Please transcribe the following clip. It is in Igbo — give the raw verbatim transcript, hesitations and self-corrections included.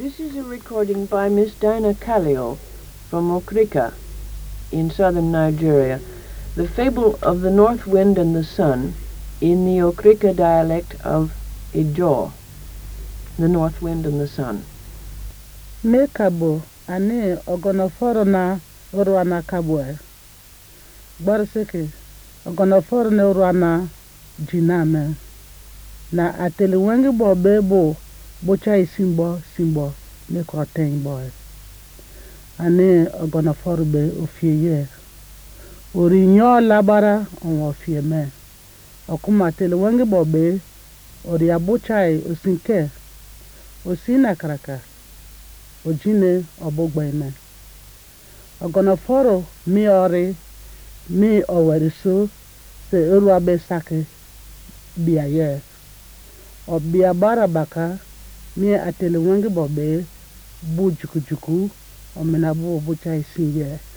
This is a recording by Miss Dinah Kallio from Okrika in southern Nigeria. The Fable of the North Wind and the Sun in the Okrika dialect of Ijaw. The North Wind and the Sun. Mekabo ane ogonoforo na uruana kabwe. Barseke ogonoforo na uruana jiname. Na ateli wengi bo bebo bocha isimbo simbo ne koteng boy. Ane ogonoforo be ofieye. Uri nyo labara on ofie me. Okuma ateli wengi bo be ori abuchai osinke osina karaka. Ojine obogbaime. Ogonoforo mi ori mi oweriso se uruabe sake biaye. Obia bara baka mi atele wengi bobe bu juku juku omenabu obucha isinye.